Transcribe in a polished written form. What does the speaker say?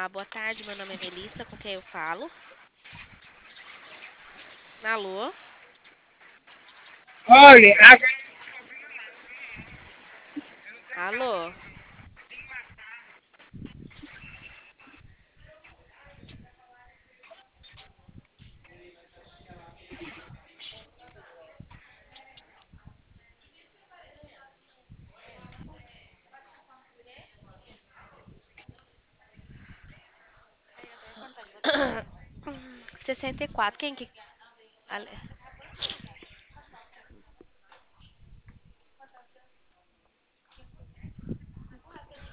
Olá, boa tarde. Meu nome é Melissa, com quem eu falo? Alô? Olha, Alô? Sessenta e quatro. Quem que. Ale-